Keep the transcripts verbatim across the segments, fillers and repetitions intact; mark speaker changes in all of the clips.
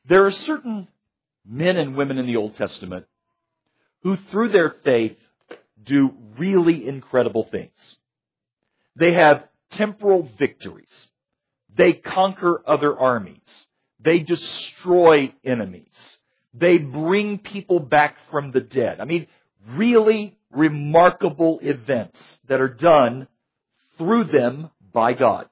Speaker 1: There are certain men and women in the Old Testament who, through their faith, do really incredible things. They have temporal victories. They conquer other armies. They destroy enemies. They bring people back from the dead. I mean, really remarkable events that are done through them by God.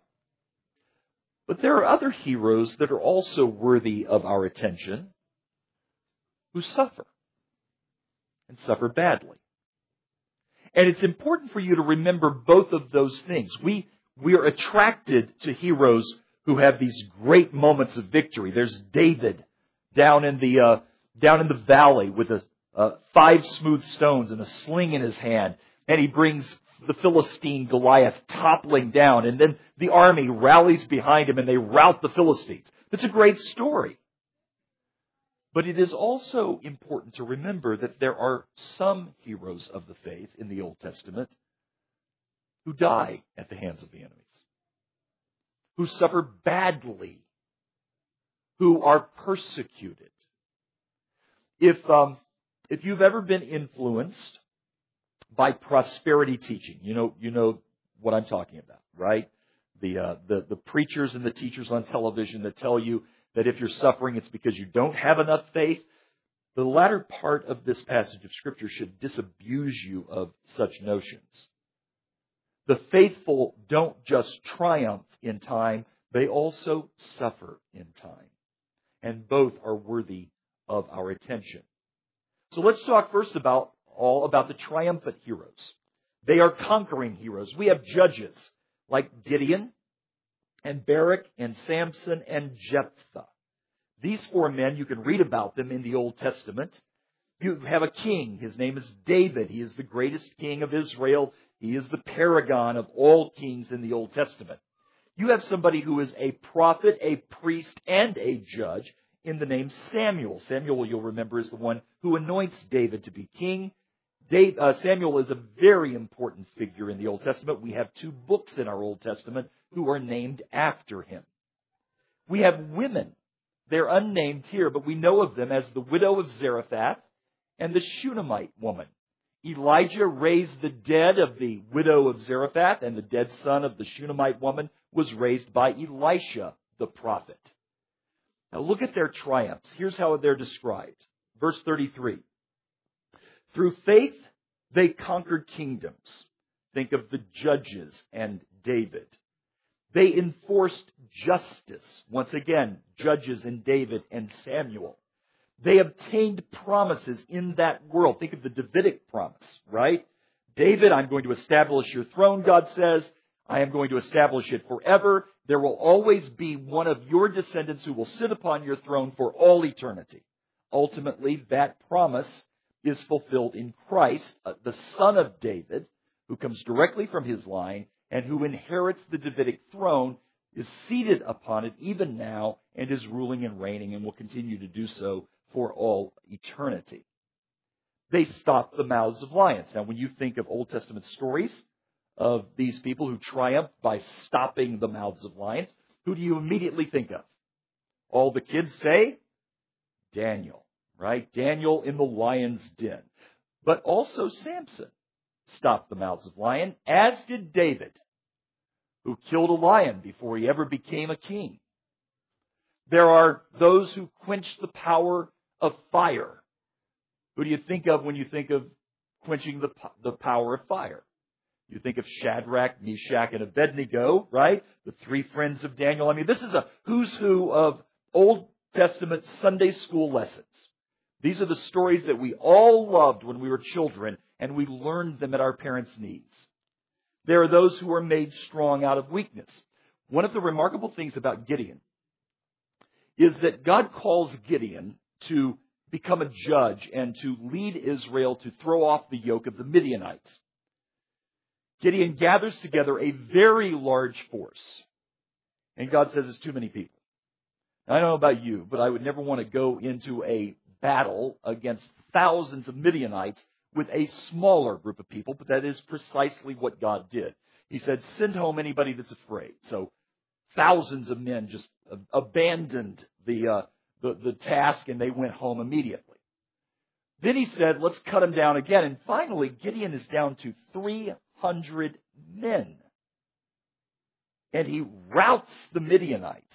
Speaker 1: But there are other heroes that are also worthy of our attention who suffer, and suffer badly. And it's important for you to remember both of those things. We, we are attracted to heroes who have these great moments of victory. There's David down in the, uh, down in the valley with a, uh, five smooth stones and a sling in his hand. And he brings the Philistine Goliath toppling down. And then the army rallies behind him and they rout the Philistines. It's a great story. But it is also important to remember that there are some heroes of the faith in the Old Testament who die at the hands of the enemies, who suffer badly, who are persecuted. If um, if you've ever been influenced by prosperity teaching, you know you know what I'm talking about, right? The uh, the the preachers and the teachers on television that tell you that if you're suffering, it's because you don't have enough faith. The latter part of this passage of Scripture should disabuse you of such notions. The faithful don't just triumph in time, they also suffer in time. And both are worthy of our attention. So let's talk first about all about the triumphant heroes. They are conquering heroes. We have judges like Gideon, and Barak, and Samson, and Jephthah. These four men, you can read about them in the Old Testament. You have a king. His name is David. He is the greatest king of Israel. He is the paragon of all kings in the Old Testament. You have somebody who is a prophet, a priest, and a judge in the name Samuel. Samuel, you'll remember, is the one who anoints David to be king. Dave, uh, Samuel is a very important figure in the Old Testament. We have two books in our Old Testament who are named after him. We have women. They're unnamed here, but we know of them as the widow of Zarephath and the Shunammite woman. Elijah raised the dead of the widow of Zarephath, and the dead son of the Shunammite woman was raised by Elisha, the prophet. Now look at their triumphs. Here's how they're described. Verse thirty-three. Through faith, they conquered kingdoms. Think of the judges and David. They enforced justice. Once again, judges and David and Samuel. They obtained promises in that world. Think of the Davidic promise, right? David, I'm going to establish your throne, God says. I am going to establish it forever. There will always be one of your descendants who will sit upon your throne for all eternity. Ultimately, that promise is fulfilled in Christ, the son of David, who comes directly from his line, and who inherits the Davidic throne, is seated upon it even now, and is ruling and reigning, and will continue to do so for all eternity. They stopped the mouths of lions. Now, when you think of Old Testament stories of these people who triumphed by stopping the mouths of lions, who do you immediately think of? All the kids say, Daniel, right? Daniel in the lion's den. But also Samson stopped the mouths of lions, as did David, who killed a lion before he ever became a king. There are those who quench the power of fire. Who do you think of when you think of quenching the, the power of fire? You think of Shadrach, Meshach, and Abednego, right? The three friends of Daniel. I mean, this is a who's who of Old Testament Sunday school lessons. These are the stories that we all loved when we were children, and we learned them at our parents' knees. There are those who are made strong out of weakness. One of the remarkable things about Gideon is that God calls Gideon to become a judge and to lead Israel to throw off the yoke of the Midianites. Gideon gathers together a very large force. And God says it's too many people. Now, I don't know about you, but I would never want to go into a battle against thousands of Midianites with a smaller group of people, but that is precisely what God did. He said, send home anybody that's afraid. So thousands of men just abandoned the uh, the, the task and they went home immediately. Then he said, let's cut them down again. And finally, Gideon is down to three hundred men. And he routs the Midianites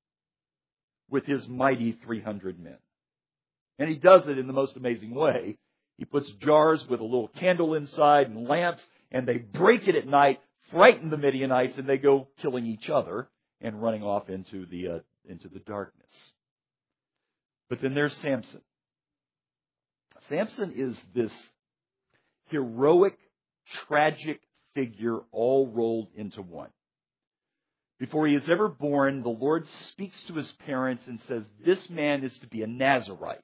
Speaker 1: with his mighty three hundred men. And he does it in the most amazing way. He puts jars with a little candle inside and lamps, and they break it at night, frighten the Midianites, and they go killing each other and running off into the uh, into the darkness. But then there's Samson. Samson is this heroic, tragic figure all rolled into one. Before he is ever born, the Lord speaks to his parents and says, this man is to be a Nazirite.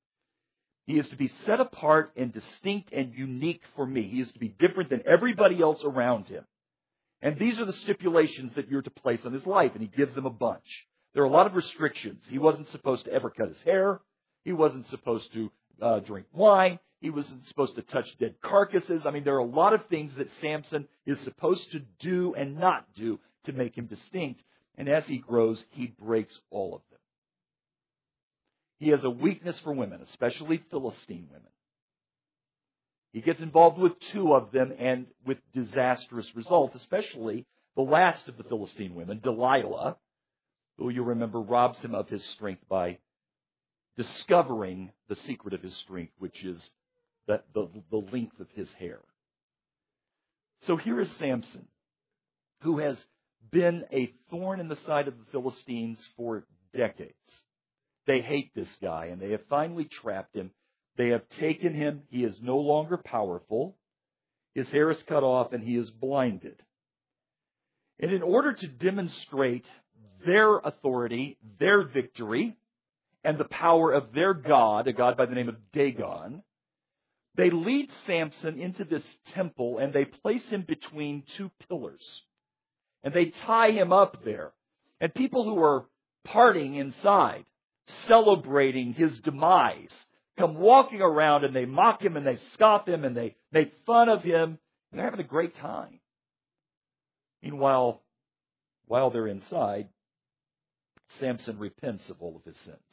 Speaker 1: He is to be set apart and distinct and unique for me. He is to be different than everybody else around him. And these are the stipulations that you're to place on his life, and he gives them a bunch. There are a lot of restrictions. He wasn't supposed to ever cut his hair. He wasn't supposed to uh, drink wine. He wasn't supposed to touch dead carcasses. I mean, there are a lot of things that Samson is supposed to do and not do to make him distinct. And as he grows, he breaks all of them. He has a weakness for women, especially Philistine women. He gets involved with two of them and with disastrous results, especially the last of the Philistine women, Delilah, who you remember robs him of his strength by discovering the secret of his strength, which is the, the, the length of his hair. So here is Samson, who has been a thorn in the side of the Philistines for decades. They hate this guy, and they have finally trapped him. They have taken him. He is no longer powerful. His hair is cut off, and he is blinded. And in order to demonstrate their authority, their victory, and the power of their god, a god by the name of Dagon, they lead Samson into this temple, and they place him between two pillars. And they tie him up there. And people who are partying inside, celebrating his demise, come walking around and they mock him and they scoff him and they make fun of him. And they're having a great time. Meanwhile, while they're inside, Samson repents of all of his sins.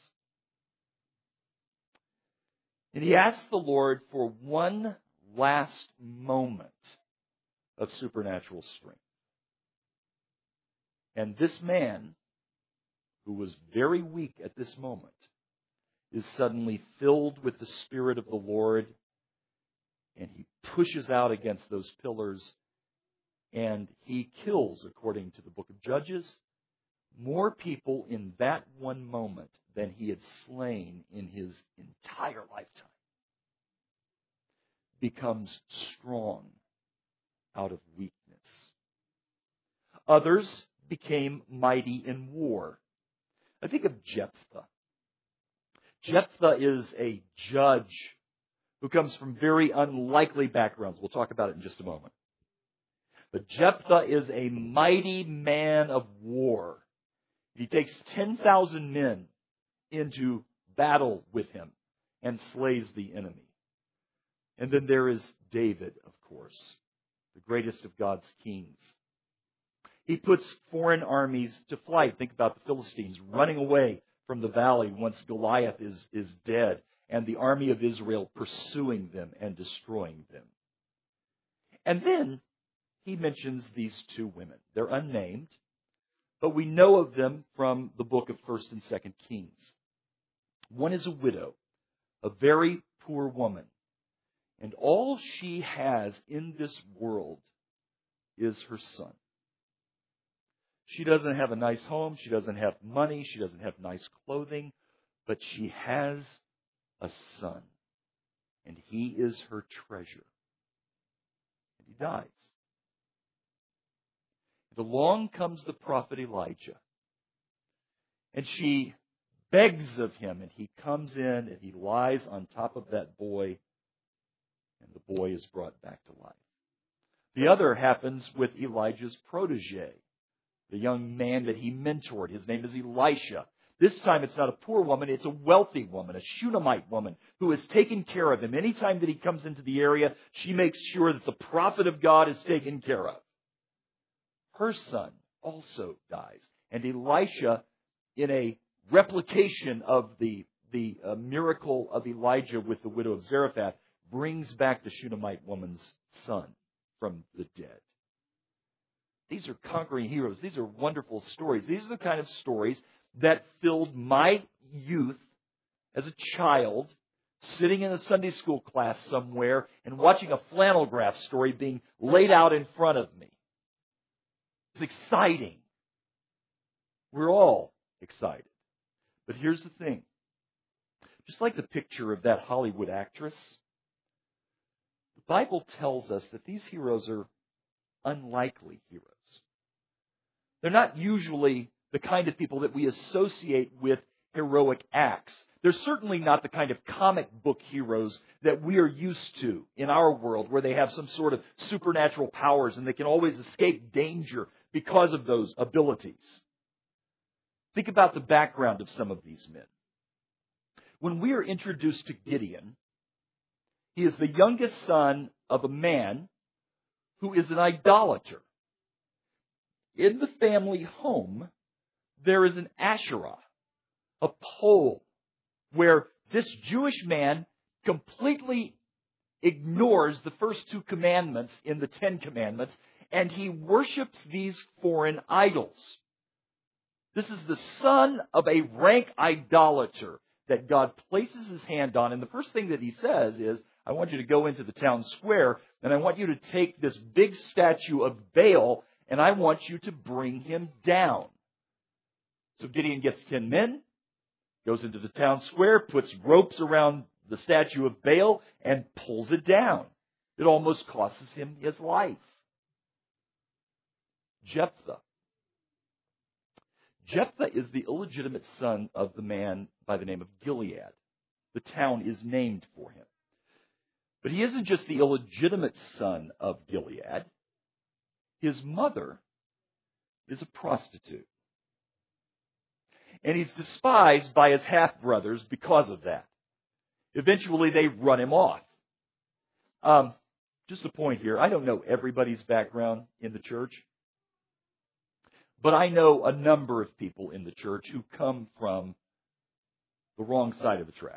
Speaker 1: And he asks the Lord for one last moment of supernatural strength. And this man, who was very weak at this moment, is suddenly filled with the Spirit of the Lord, and he pushes out against those pillars, and he kills, according to the book of Judges, more people in that one moment than he had slain in his entire lifetime. Becomes strong out of weakness. Others became mighty in war. I think of Jephthah. Jephthah is a judge who comes from very unlikely backgrounds. We'll talk about it in just a moment. But Jephthah is a mighty man of war. He takes ten thousand men into battle with him and slays the enemy. And then there is David, of course, the greatest of God's kings. He puts foreign armies to flight. Think about the Philistines running away from the valley once Goliath is, is dead, and the army of Israel pursuing them and destroying them. And then he mentions these two women. They're unnamed, but we know of them from the book of First and Second Kings. One is a widow, a very poor woman, and all she has in this world is her son. She doesn't have a nice home. She doesn't have money. She doesn't have nice clothing. But she has a son. And he is her treasure. And he dies. And along comes the prophet Elijah. And she begs of him. And he comes in and he lies on top of that boy. And the boy is brought back to life. The other happens with Elijah's protege, the young man that he mentored. His name is Elisha. This time it's not a poor woman, it's a wealthy woman, a Shunammite woman who has taken care of him. Anytime that he comes into the area, she makes sure that the prophet of God is taken care of. Her son also dies. And Elisha, in a replication of the, the uh, miracle of Elijah with the widow of Zarephath brings back the Shunammite woman's son from the dead. These are conquering heroes. These are wonderful stories. These are the kind of stories that filled my youth as a child, sitting in a Sunday school class somewhere and watching a flannel graph story being laid out in front of me. It's exciting. We're all excited. But here's the thing. Just like the picture of that Hollywood actress, the Bible tells us that these heroes are unlikely heroes. They're not usually the kind of people that we associate with heroic acts. They're certainly not the kind of comic book heroes that we are used to in our world, where they have some sort of supernatural powers and they can always escape danger because of those abilities. Think about the background of some of these men. When we are introduced to Gideon, he is the youngest son of a man who is an idolater. In the family home, there is an Asherah, a pole, where this Jewish man completely ignores the first two commandments in the Ten Commandments, and he worships these foreign idols. This is the son of a rank idolater that God places his hand on, and the first thing that he says is, I want you to go into the town square, and I want you to take this big statue of Baal, and I want you to bring him down. So Gideon gets ten men, goes into the town square, puts ropes around the statue of Baal, and pulls it down. It almost costs him his life. Jephthah. Jephthah is the illegitimate son of the man by the name of Gilead. The town is named for him. But he isn't just the illegitimate son of Gilead. His mother is a prostitute. And he's despised by his half-brothers because of that. Eventually, they run him off. Um, just a point here. I don't know everybody's background in the church. But I know a number of people in the church who come from the wrong side of the tracks.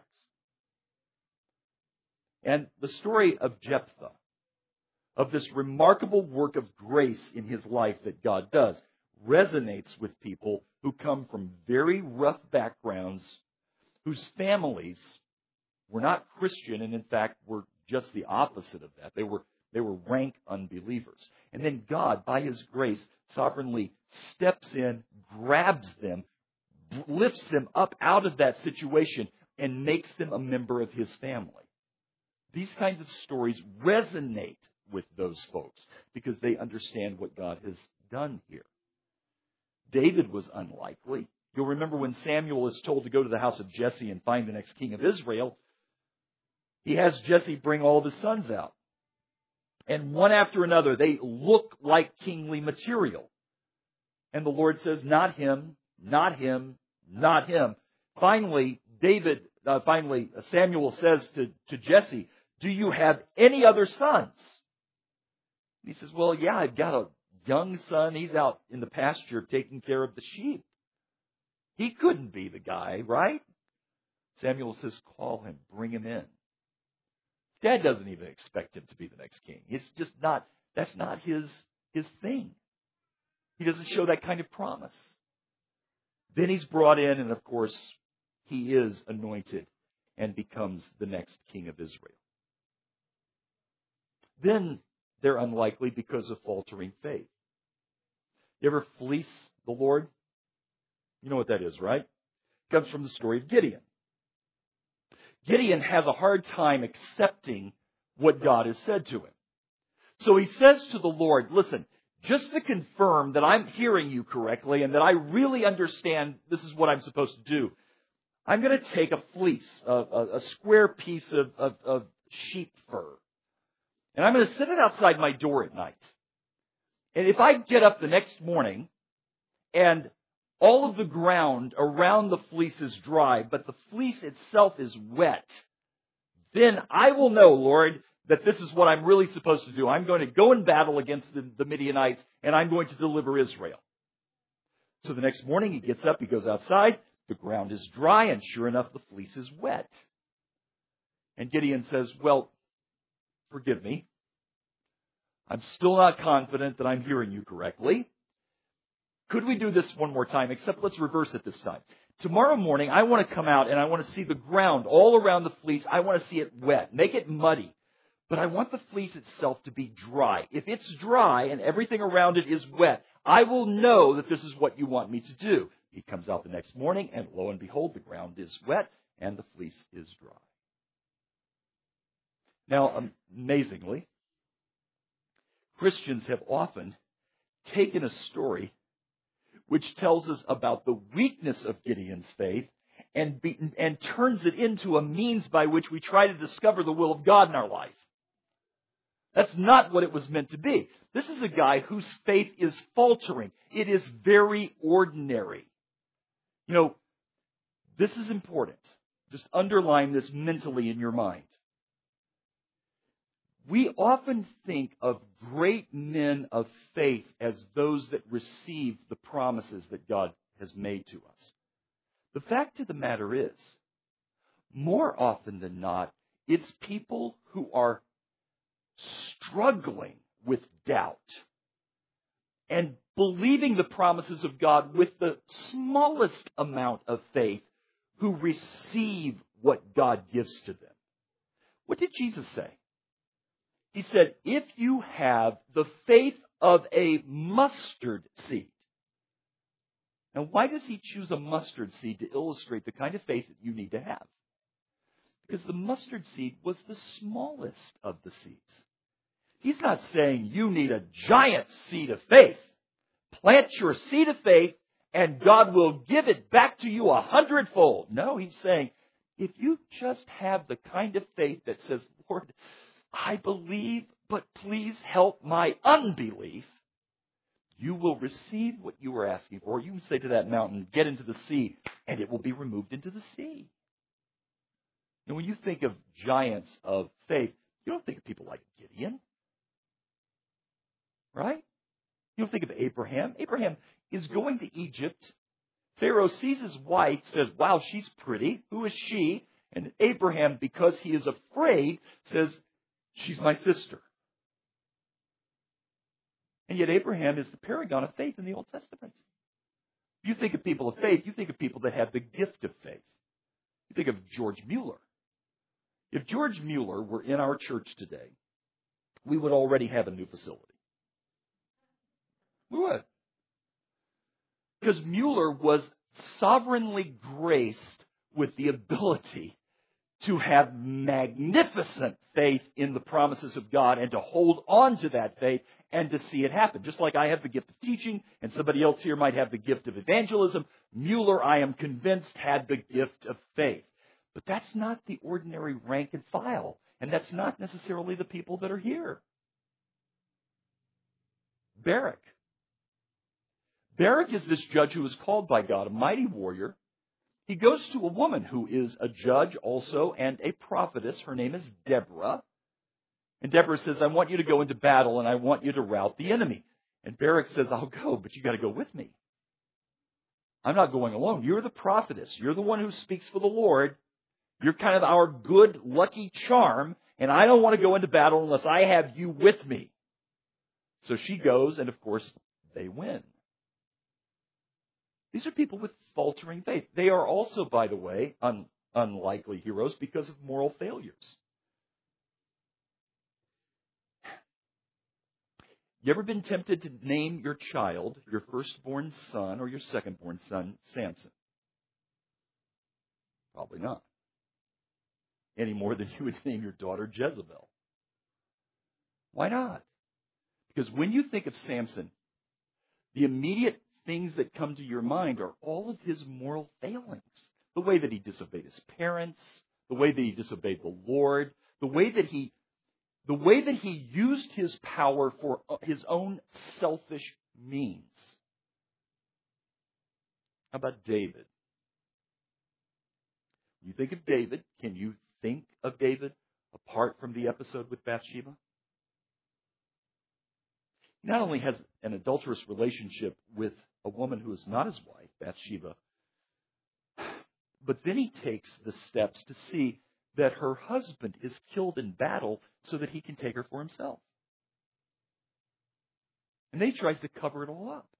Speaker 1: And the story of Jephthah, of this remarkable work of grace in his life that God does, resonates with people who come from very rough backgrounds, whose families were not Christian, and in fact were just the opposite of that. They were, they were rank unbelievers. And then God, by his grace, sovereignly steps in, grabs them, lifts them up out of that situation, and makes them a member of his family. These kinds of stories resonate with those folks because they understand what God has done here. David was unlikely. You'll remember when Samuel is told to go to the house of Jesse and find the next king of Israel, he has Jesse bring all of his sons out. And one after another, they look like kingly material. And the Lord says, not him, not him, not him. Finally, David, uh, finally, Samuel says to, to Jesse, do you have any other sons? He says, well, yeah, I've got a young son. He's out in the pasture taking care of the sheep. He couldn't be the guy, right? Samuel says, call him, bring him in. Dad doesn't even expect him to be the next king. It's just not, that's not his, his thing. He doesn't show that kind of promise. Then he's brought in, and of course, he is anointed and becomes the next king of Israel. Then they're unlikely because of faltering faith. You ever fleece the Lord? You know what that is, right? It comes from the story of Gideon. Gideon has a hard time accepting what God has said to him. So he says to the Lord, listen, just to confirm that I'm hearing you correctly and that I really understand this is what I'm supposed to do, I'm going to take a fleece, a, a, a square piece of, of, of sheep fur, and I'm going to set it outside my door at night. And if I get up the next morning and all of the ground around the fleece is dry, but the fleece itself is wet, then I will know, Lord, that this is what I'm really supposed to do. I'm going to go in battle against the, the Midianites, and I'm going to deliver Israel. So the next morning he gets up, he goes outside, The ground is dry, and sure enough, the fleece is wet. And Gideon says, well, forgive me. I'm still not confident that I'm hearing you correctly. Could we do this one more time? Except let's reverse it this time. Tomorrow morning, I want to come out and I want to see the ground all around the fleece. I want to see it wet. Make it muddy. But I want the fleece itself to be dry. If it's dry and everything around it is wet, I will know that this is what you want me to do. He comes out the next morning, and lo and behold, the ground is wet and the fleece is dry. Now, amazingly, Christians have often taken a story which tells us about the weakness of Gideon's faith and, be, and turns it into a means by which we try to discover the will of God in our life. That's not what it was meant to be. This is a guy whose faith is faltering. It is very ordinary. You know, this is important. Just underline this mentally in your mind. We often think of great men of faith as those that receive the promises that God has made to us. The fact of the matter is, more often than not, it's people who are struggling with doubt and believing the promises of God with the smallest amount of faith who receive what God gives to them. What did Jesus say? He said, if you have the faith of a mustard seed. Now, why does he choose a mustard seed to illustrate the kind of faith that you need to have? Because the mustard seed was the smallest of the seeds. He's not saying you need a giant seed of faith. Plant your seed of faith and God will give it back to you a hundredfold. No, he's saying, if you just have the kind of faith that says, Lord, I believe, but please help my unbelief, you will receive what you are asking for. You can say to that mountain, get into the sea, and it will be removed into the sea. And when you think of giants of faith, you don't think of people like Gideon. Right? You don't think of Abraham. Abraham is going to Egypt. Pharaoh sees his wife, says, wow, she's pretty. Who is she? And Abraham, because he is afraid, says, she's my sister. And yet Abraham is the paragon of faith in the Old Testament. You think of people of faith, you think of people that have the gift of faith. You think of George Mueller. If George Mueller were in our church today, we would already have a new facility. We would. Because Mueller was sovereignly graced with the ability to have magnificent faith in the promises of God and to hold on to that faith and to see it happen. Just like I have the gift of teaching and somebody else here might have the gift of evangelism, Mueller, I am convinced, had the gift of faith. But that's not the ordinary rank and file. And that's not necessarily the people that are here. Barak. Barak is this judge who is called by God, a mighty warrior. He goes to a woman who is a judge also and a prophetess. Her name is Deborah. And Deborah says, I want you to go into battle and I want you to rout the enemy. And Barak says, I'll go, but you got to go with me. I'm not going alone. You're the prophetess. You're the one who speaks for the Lord. You're kind of our good, lucky charm. And I don't want to go into battle unless I have you with me. So she goes, and of course, they win. These are people with faltering faith. They are also, by the way, un- unlikely heroes because of moral failures. You ever been tempted to name your child, your firstborn son or your secondborn son, Samson? Probably not. Any more than you would name your daughter Jezebel. Why not? Because when you think of Samson, the immediate things that come to your mind are all of his moral failings. The way that he disobeyed his parents, the way that he disobeyed the Lord, the way that he the way that he used his power for his own selfish means. How about David? When you think of David, can you think of David apart from the episode with Bathsheba? He not only has an adulterous relationship with a woman who is not his wife, Bathsheba, But then he takes the steps to see that her husband is killed in battle so that he can take her for himself. And then he tries to cover it all up.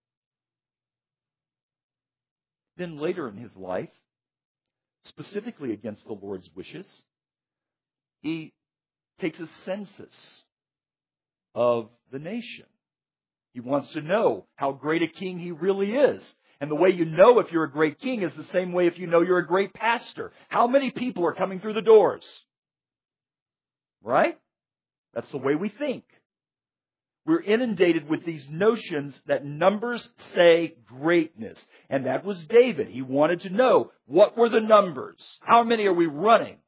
Speaker 1: Then later in his life, specifically against the Lord's wishes, he takes a census of the nation. He wants to know how great a king he really is. And the way you know if you're a great king is the same way if you know you're a great pastor. How many people are coming through the doors? Right? That's the way we think. We're inundated with these notions that numbers say greatness. And that was David. He wanted to know, what were the numbers? How many are we running?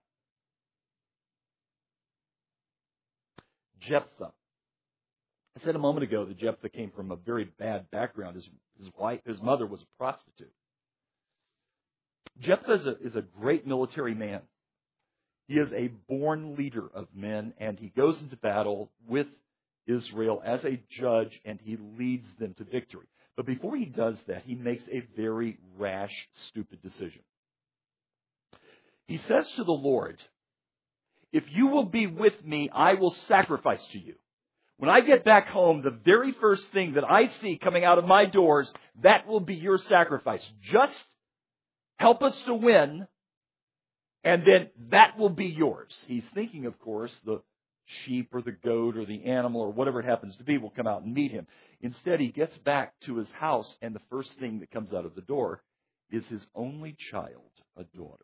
Speaker 1: Jephthah. I said a moment ago that Jephthah came from a very bad background. His, his wife, his mother was a prostitute. Jephthah is a, is a great military man. He is a born leader of men, and he goes into battle with Israel as a judge, and he leads them to victory. But before he does that, he makes a very rash, stupid decision. He says to the Lord, if you will be with me, I will sacrifice to you. When I get back home, the very first thing that I see coming out of my doors, that will be your sacrifice. Just help us to win, and then that will be yours. He's thinking, of course, the sheep or the goat or the animal or whatever it happens to be will come out and meet him. Instead, he gets back to his house, and the first thing that comes out of the door is his only child, a daughter.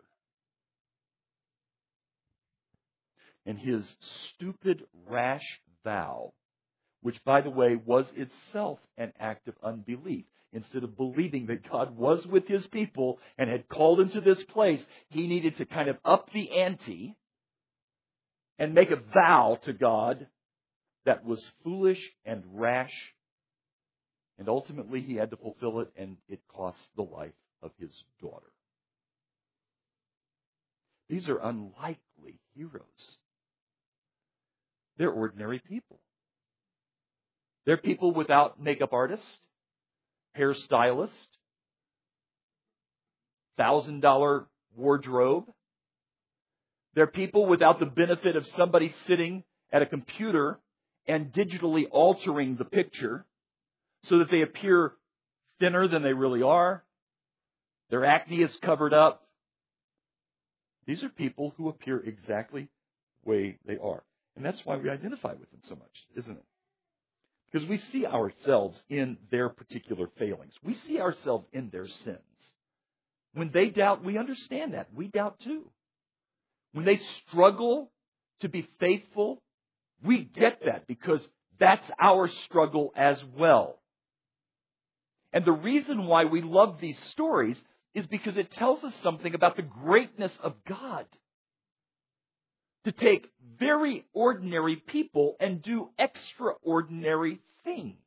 Speaker 1: And his stupid, rash vow, which, by the way, was itself an act of unbelief. Instead of believing that God was with his people and had called him to this place, he needed to kind of up the ante and make a vow to God that was foolish and rash. And ultimately, he had to fulfill it, and it cost the life of his daughter. These are unlikely heroes. They're ordinary people. They're people without makeup artist, hairstylist, thousand dollar wardrobe. They're people without the benefit of somebody sitting at a computer and digitally altering the picture so that they appear thinner than they really are. Their acne is covered up. These are people who appear exactly the way they are. And that's why we identify with them so much, isn't it? Because we see ourselves in their particular failings. We see ourselves in their sins. When they doubt, we understand that. We doubt too. When they struggle to be faithful, we get that because that's our struggle as well. And the reason why we love these stories is because it tells us something about the greatness of God. To take very ordinary people and do extraordinary things.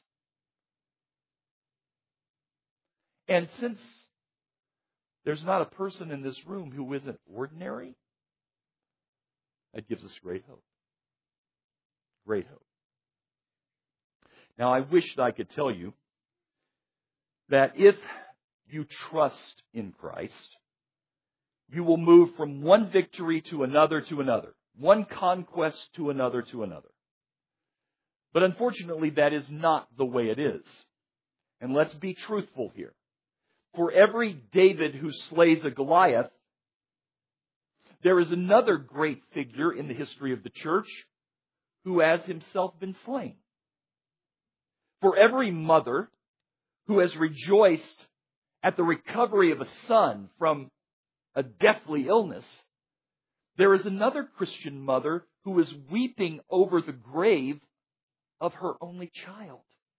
Speaker 1: And since there's not a person in this room who isn't ordinary, that gives us great hope. Great hope. Now, I wish that I could tell you that if you trust in Christ, you will move from one victory to another to another, one conquest to another to another. But unfortunately, that is not the way it is. And let's be truthful here. For every David who slays a Goliath, there is another great figure in the history of the church who has himself been slain. For every mother who has rejoiced at the recovery of a son from a deathly illness, there is another Christian mother who is weeping over the grave of her only child.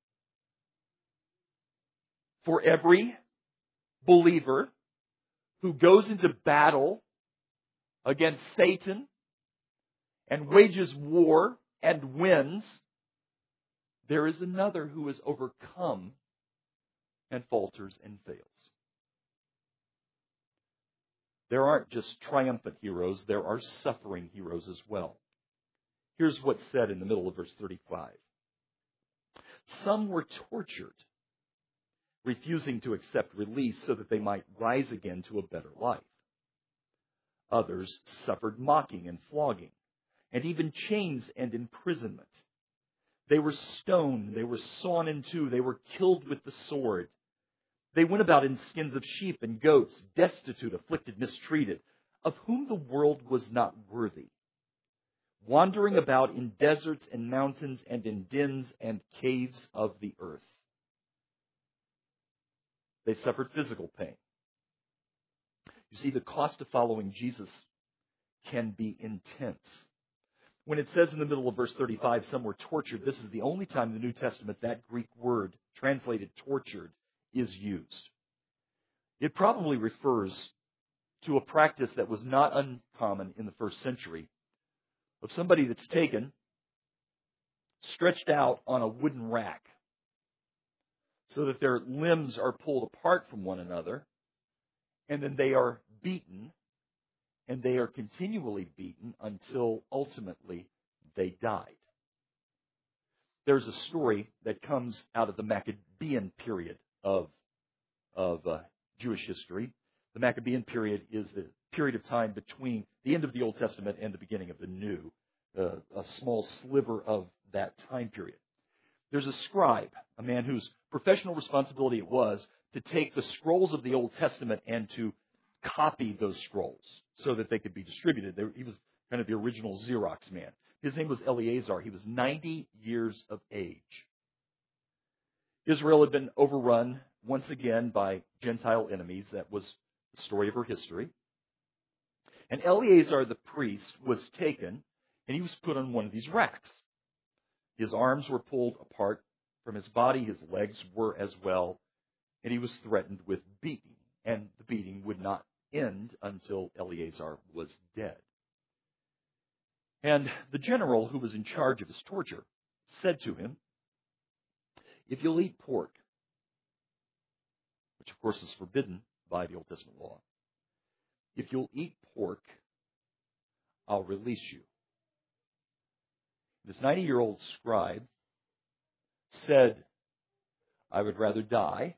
Speaker 1: For every believer who goes into battle against Satan and wages war and wins, there is another who is overcome and falters and fails. There aren't just triumphant heroes, there are suffering heroes as well. Here's what's said in the middle of verse thirty-five. Some were tortured, refusing to accept release so that they might rise again to a better life. Others suffered mocking and flogging, and even chains and imprisonment. They were stoned, they were sawn in two, they were killed with the sword. They went about in skins of sheep and goats, destitute, afflicted, mistreated, of whom the world was not worthy, wandering about in deserts and mountains and in dens and caves of the earth. They suffered physical pain. You see, the cost of following Jesus can be intense. When it says in the middle of verse thirty-five, some were tortured, this is the only time in the New Testament that Greek word, translated tortured, is used. It probably refers to a practice that was not uncommon in the first century of somebody that's taken, stretched out on a wooden rack so that their limbs are pulled apart from one another, and then they are beaten, and they are continually beaten until ultimately they died. There's a story that comes out of the Maccabean period of, of uh, Jewish history. The Maccabean period is the period of time between the end of the Old Testament and the beginning of the New, uh, a small sliver of that time period. There's a scribe, a man whose professional responsibility it was to take the scrolls of the Old Testament and to copy those scrolls so that they could be distributed. He was kind of the original Xerox man. His name was Eleazar. He was ninety years of age. Israel had been overrun once again by Gentile enemies. That was the story of her history. And Eleazar the priest was taken, and he was put on one of these racks. His arms were pulled apart from his body. His legs were as well. And he was threatened with beating. And the beating would not end until Eleazar was dead. And the general who was in charge of his torture said to him, if you'll eat pork, which of course is forbidden by the Old Testament law, if you'll eat pork, I'll release you. This ninety-year-old scribe said, I would rather die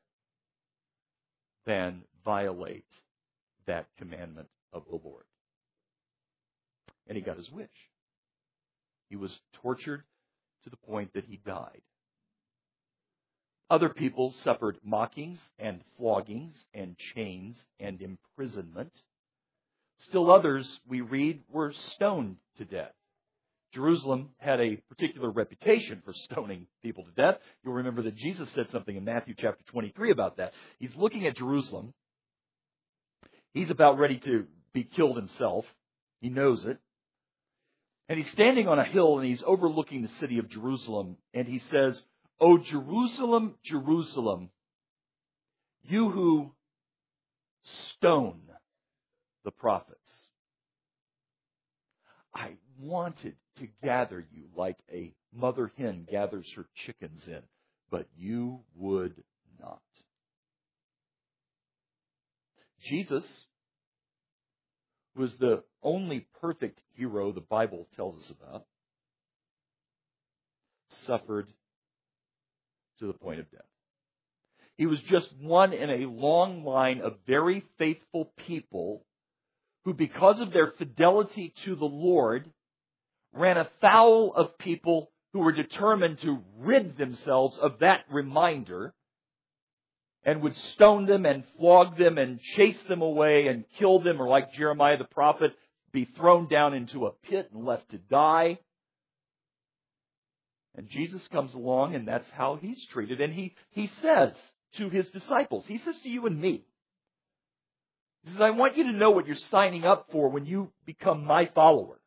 Speaker 1: than violate that commandment of the Lord. And he got his wish. He was tortured to the point that he died. Other people suffered mockings and floggings and chains and imprisonment. Still others, we read, were stoned to death. Jerusalem had a particular reputation for stoning people to death. You'll remember that Jesus said something in Matthew chapter twenty-three about that. He's looking at Jerusalem. He's about ready to be killed himself. He knows it. And he's standing on a hill and he's overlooking the city of Jerusalem. And he says, O Jerusalem, Jerusalem, you who stone the prophets. I wanted to gather you like a mother hen gathers her chickens in, but you would not. Jesus was the only perfect hero the Bible tells us about, suffered to the point of death. He was just one in a long line of very faithful people who, because of their fidelity to the Lord, ran afoul of people who were determined to rid themselves of that reminder and would stone them and flog them and chase them away and kill them, or like Jeremiah the prophet, be thrown down into a pit and left to die. And Jesus comes along, and that's how he's treated. And he, he says to his disciples, he says to you and me, he says, I want you to know what you're signing up for when you become my follower.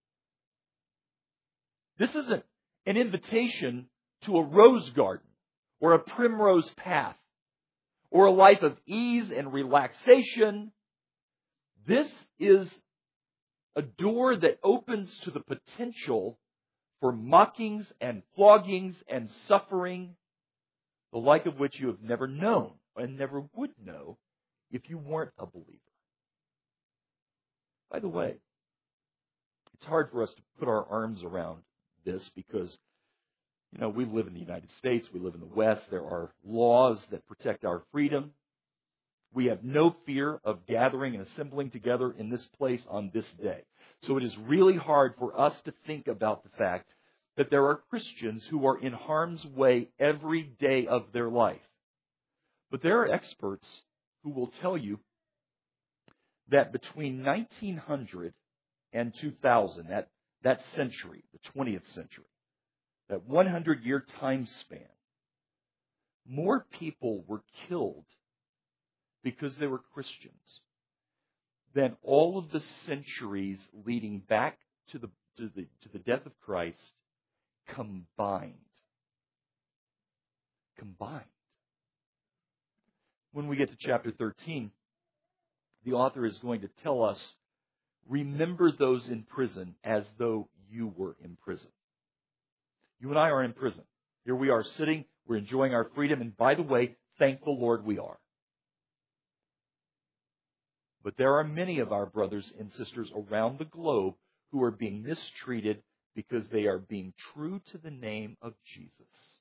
Speaker 1: This isn't an invitation to a rose garden or a primrose path or a life of ease and relaxation. This is a door that opens to the potential for mockings and floggings and suffering, the like of which you have never known and never would know if you weren't a believer. By the way, it's hard for us to put our arms around this because, you know, we live in the United States, we live in the West, there are laws that protect our freedom. We have no fear of gathering and assembling together in this place on this day. So it is really hard for us to think about the fact that there are Christians who are in harm's way every day of their life. But there are experts who will tell you that between nineteen hundred and two thousand, that, that century, the twentieth century, that hundred-year time span, more people were killed because they were Christians than all of the centuries leading back to the, to the, to the death of Christ combined. Combined. When we get to chapter thirteen, the author is going to tell us, remember those in prison as though you were in prison. You and I are in prison. Here we are sitting, we're enjoying our freedom, and by the way, thank the Lord we are. But there are many of our brothers and sisters around the globe who are being mistreated because they are being true to the name of Jesus.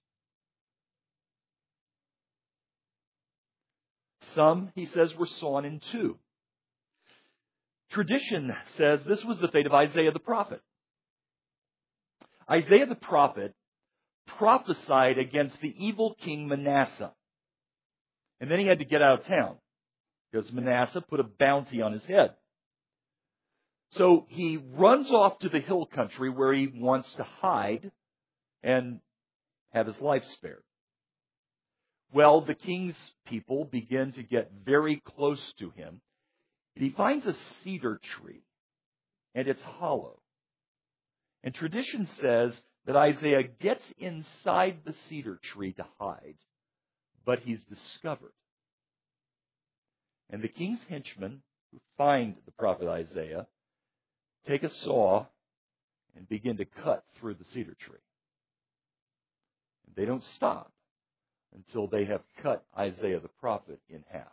Speaker 1: Some, he says, were sawn in two. Tradition says this was the fate of Isaiah the prophet. Isaiah the prophet prophesied against the evil king Manasseh. And then he had to get out of town because Manasseh put a bounty on his head. So he runs off to the hill country where he wants to hide and have his life spared. Well, the king's people begin to get very close to him. He finds a cedar tree, and it's hollow. And tradition says that Isaiah gets inside the cedar tree to hide, but he's discovered. And the king's henchmen, who find the prophet Isaiah, take a saw and begin to cut through the cedar tree. And they don't stop until they have cut Isaiah the prophet in half.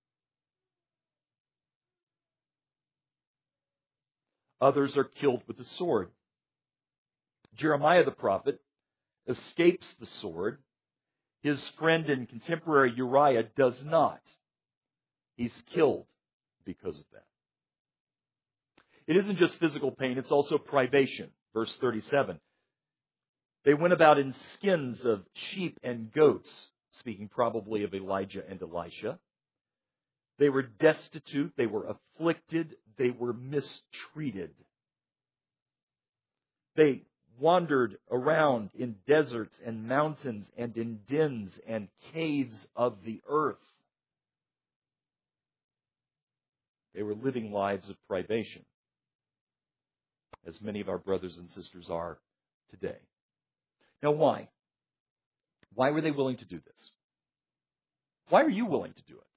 Speaker 1: Others are killed with the sword. Jeremiah the prophet escapes the sword. His friend and contemporary Uriah does not. He's killed because of that. It isn't just physical pain, it's also privation. Verse thirty-seven. They went about in skins of sheep and goats, speaking probably of Elijah and Elisha. They were destitute, they were afflicted, they were mistreated. They wandered around in deserts and mountains and in dens and caves of the earth. They were living lives of privation, as many of our brothers and sisters are today. Now, why? Why were they willing to do this? Why are you willing to do it?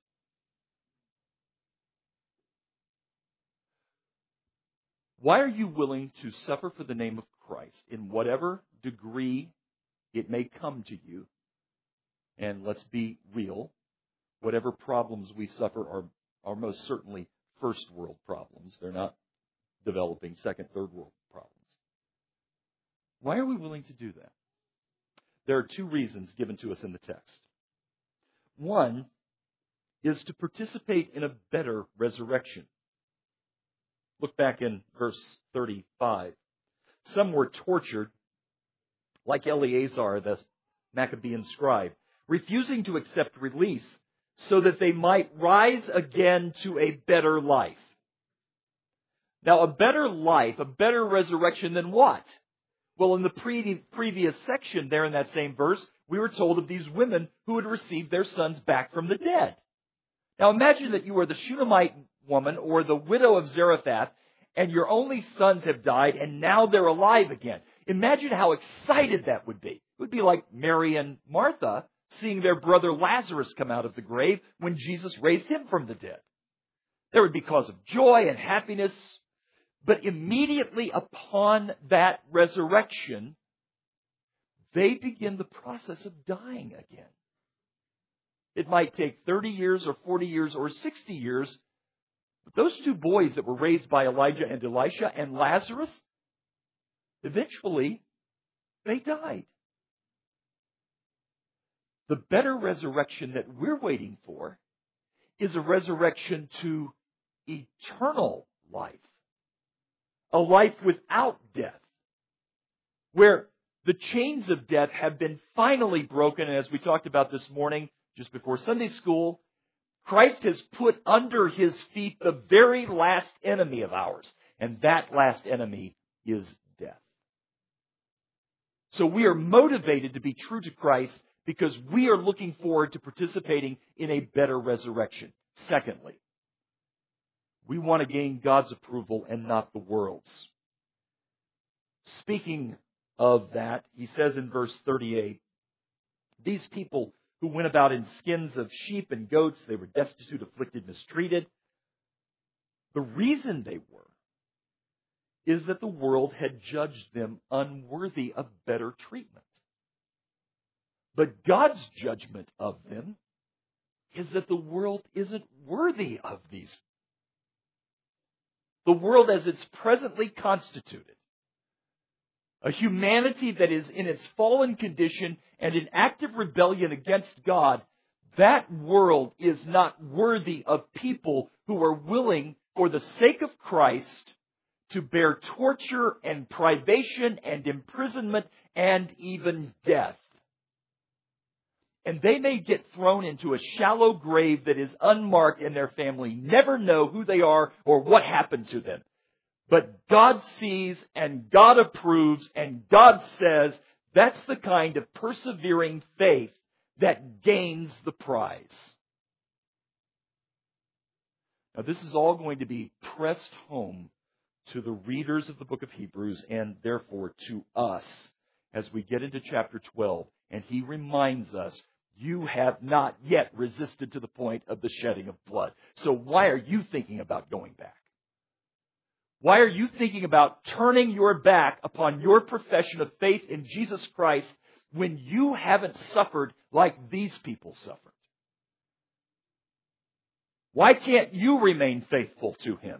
Speaker 1: Why are you willing to suffer for the name of Christ in whatever degree it may come to you? And let's be real, whatever problems we suffer are, are most certainly first world problems. They're not developing second, third world problems. Why are we willing to do that? There are two reasons given to us in the text. One is to participate in a better resurrection. Look back in verse thirty-five. Some were tortured, like Eleazar, the Maccabean scribe, refusing to accept release so that they might rise again to a better life. Now, a better life, a better resurrection than what? Well, in the pre- previous section there in that same verse, we were told of these women who had received their sons back from the dead. Now, imagine that you were the Shunammite woman or the widow of Zarephath, and your only sons have died, and now they're alive again. Imagine how excited that would be. It would be like Mary and Martha seeing their brother Lazarus come out of the grave when Jesus raised him from the dead. There would be cause of joy and happiness. But immediately upon that resurrection, they begin the process of dying again. It might take thirty years or forty years or sixty years. But those two boys that were raised by Elijah and Elisha and Lazarus, eventually they died. The better resurrection that we're waiting for is a resurrection to eternal life. A life without death. Where the chains of death have been finally broken. And as we talked about this morning, just before Sunday school, Christ has put under His feet the very last enemy of ours. And that last enemy is death. So we are motivated to be true to Christ because we are looking forward to participating in a better resurrection. Secondly, we want to gain God's approval and not the world's. Speaking of that, he says in verse thirty-eight, these people who went about in skins of sheep and goats, they were destitute, afflicted, mistreated. The reason they were is that the world had judged them unworthy of better treatment. But God's judgment of them is that the world isn't worthy of these. The world as it's presently constituted, a humanity that is in its fallen condition and in active rebellion against God, that world is not worthy of people who are willing, for the sake of Christ, to bear torture and privation and imprisonment and even death. And they may get thrown into a shallow grave that is unmarked, and their family never know who they are or what happened to them. But God sees and God approves and God says that's the kind of persevering faith that gains the prize. Now, this is all going to be pressed home to the readers of the book of Hebrews and therefore to us as we get into chapter twelve. And he reminds us, you have not yet resisted to the point of the shedding of blood. So why are you thinking about going back? Why are you thinking about turning your back upon your profession of faith in Jesus Christ when you haven't suffered like these people suffered? Why can't you remain faithful to Him?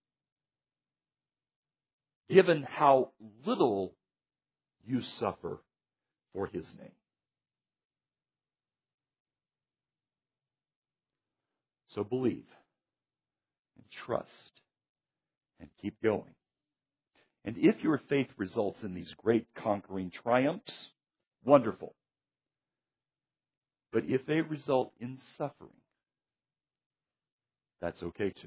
Speaker 1: Given how little you suffer for His name. So believe and trust and keep going. And if your faith results in these great conquering triumphs, wonderful. But if they result in suffering, that's okay too.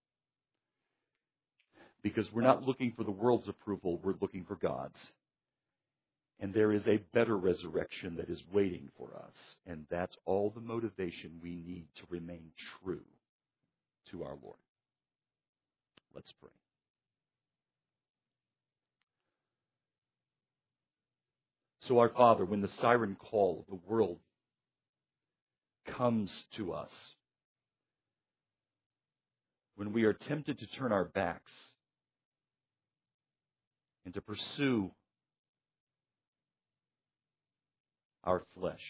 Speaker 1: Because we're not looking for the world's approval, we're looking for God's. And there is a better resurrection that is waiting for us. And that's all the motivation we need to remain true to our Lord. Let's pray. So our Father, when the siren call of the world comes to us, when we are tempted to turn our backs and to pursue our flesh,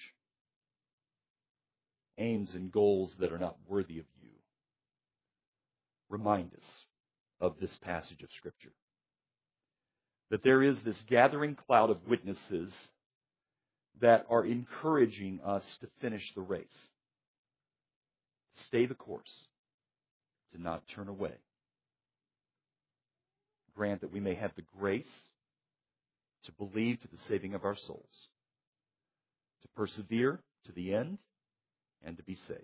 Speaker 1: aims and goals that are not worthy of you, remind us of this passage of Scripture. That there is this gathering cloud of witnesses that are encouraging us to finish the race, to stay the course, to not turn away. Grant that we may have the grace to believe to the saving of our souls, to persevere to the end, and to be saved.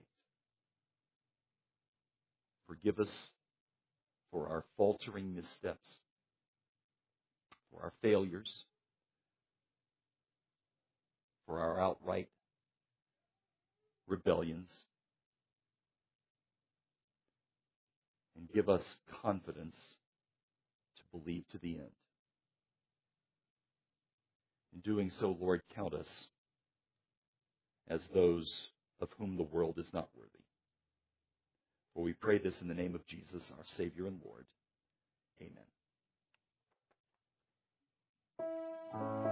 Speaker 1: Forgive us for our faltering missteps, for our failures, for our outright rebellions, and give us confidence to believe to the end. In doing so, Lord, count us as those of whom the world is not worthy. For we pray this in the name of Jesus, our Savior and Lord. Amen.